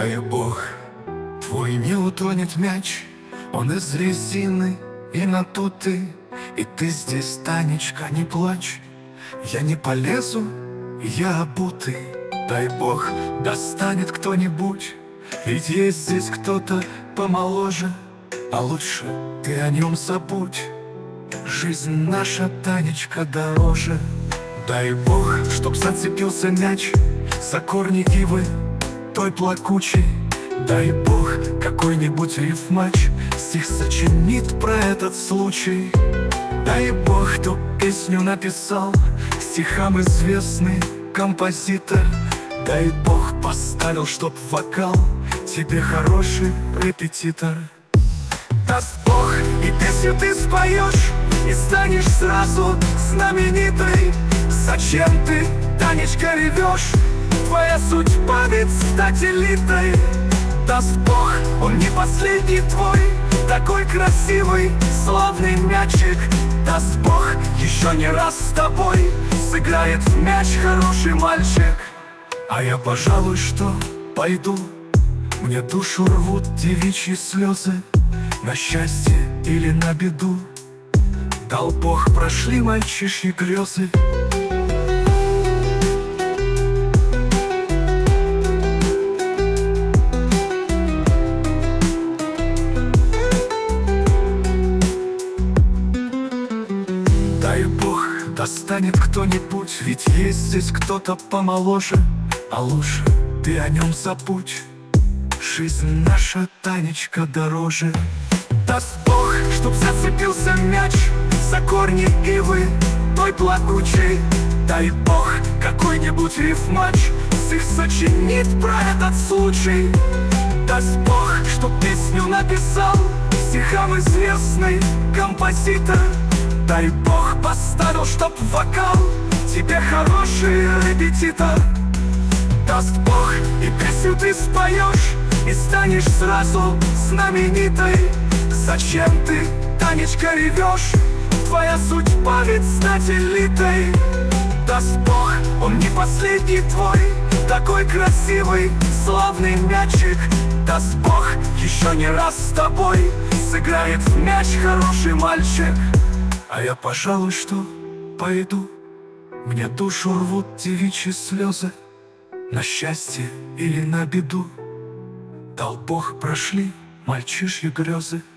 Дай Бог, твой не утонет мяч, он из резины и надутый. И ты здесь, Танечка, не плачь, я не полезу, я обутый. Дай Бог, достанет кто-нибудь, ведь есть здесь кто-то помоложе. А лучше ты о нем забудь, жизнь наша, Танечка, дороже. Дай Бог, чтоб зацепился мяч за корни ивы той плакучей. Дай Бог, какой-нибудь рифмач стих сочинит про этот случай. Дай Бог, кто песню написал, стихам известный композитор. Дай Бог, поставил, чтоб вокал тебе хороший репетитор. Даст Бог, и песню ты споешь, и станешь сразу знаменитой. Зачем ты, Танечка, ревешь? Твоя судьба ведь стать элитой. Даст Бог, он не последний твой, такой красивый, славный мячик. Даст Бог, еще не раз с тобой сыграет в мяч хороший мальчик. А я, пожалуй, что пойду, мне душу рвут девичьи слезы. На счастье или на беду, дал Бог, прошли мальчишьи грезы. Дай Бог, достанет кто-нибудь, ведь есть здесь кто-то помоложе. А лучше ты о нем забудь, жизнь наша, Танечка, дороже. Даст Бог, чтоб зацепился мяч за корни ивы той плакучей. Дай Бог, какой-нибудь рифмач стих сочинит про этот случай. Даст Бог, чтоб песню написал стихам известный композитор. Дай Бог, поставил, чтоб вокал тебе хороший репетитор. Даст Бог, и песню ты споешь, и станешь сразу знаменитой. Зачем ты, Танечка, ревешь? Твоя судьба ведь стать элитой. Даст Бог, он не последний твой, такой красивый, славный мячик. Даст Бог, еще не раз с тобой сыграет в мяч хороший мальчик. А я, пожалуй, что пойду, мне душу рвут девичьи слезы. На счастье или на беду, дал Бог, прошли мальчишьи грезы.